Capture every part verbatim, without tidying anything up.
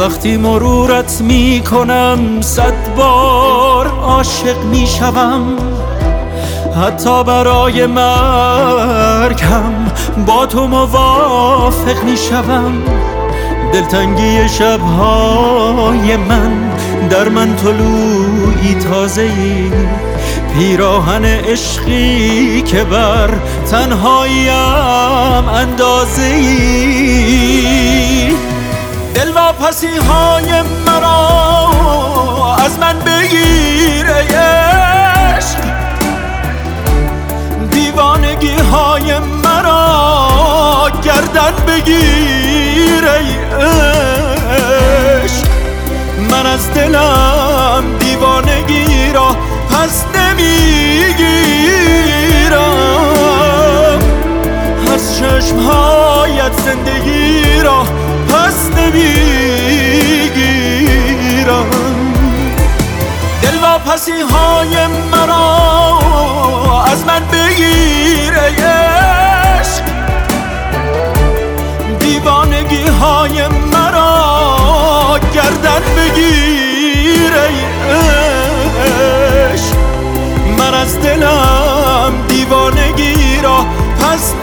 وقتی مرورت می کنم صد بار عاشق می شوم، حتی برای مرگم با تو موافق می شوم. دلتنگی شبهای من در من طلوعی تازه‌ای، پیراهن عشقی که بر تنهاییم اندازه‌ای. دلواپسی های مرا از من بگیر ای عشق، دیوانگی های مرا گردن بگیر ای عشق. من از دلم دیوانگی را پس نمیگیرم، از چشمهایت زندگی را پس نمیگیرم. دلواپسی های مرا از من بگیر ای عشق، دیوانگی های مرا گردن بگیر ای عشق. من از دلم دیوانگی را پس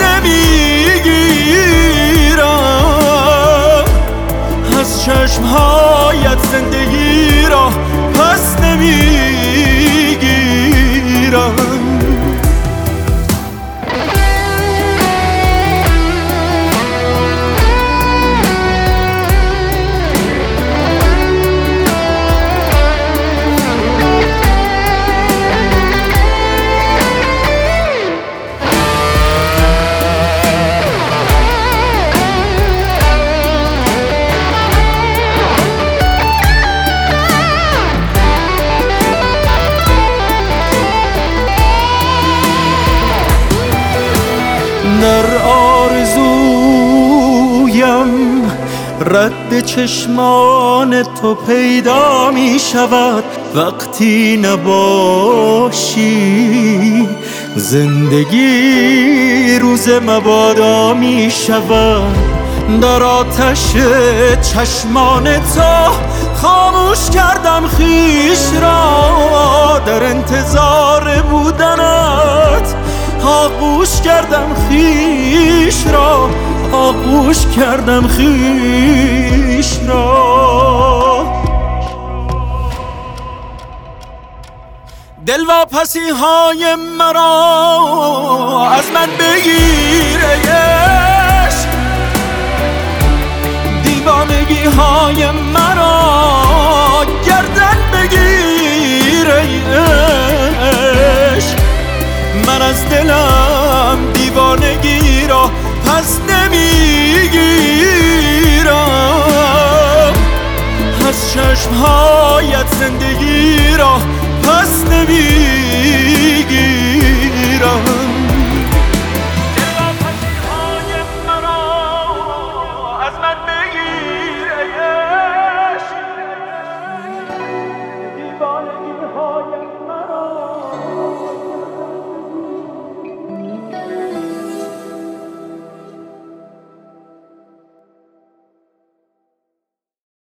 نمیگیرم، از چشمهایت زندگی را پس نمیگیرم. در آرزویم رد چشمان تو پیدا می شود، وقتی نباشی زندگی روز مبادا می شود. در آتش چشمان تو خاموش کردم خویش را، در انتظار بودنت آغوش کردم خویش را، آغوش کردم خویش را. دلواپسی های مرا از من بگیر ای عشق، دیوانگی های مرا گردن بگیر ای عشق. من از دلم دیوانگی را پس نمیگیرم، از چشمهایت زندگی را پس نمیگیرم.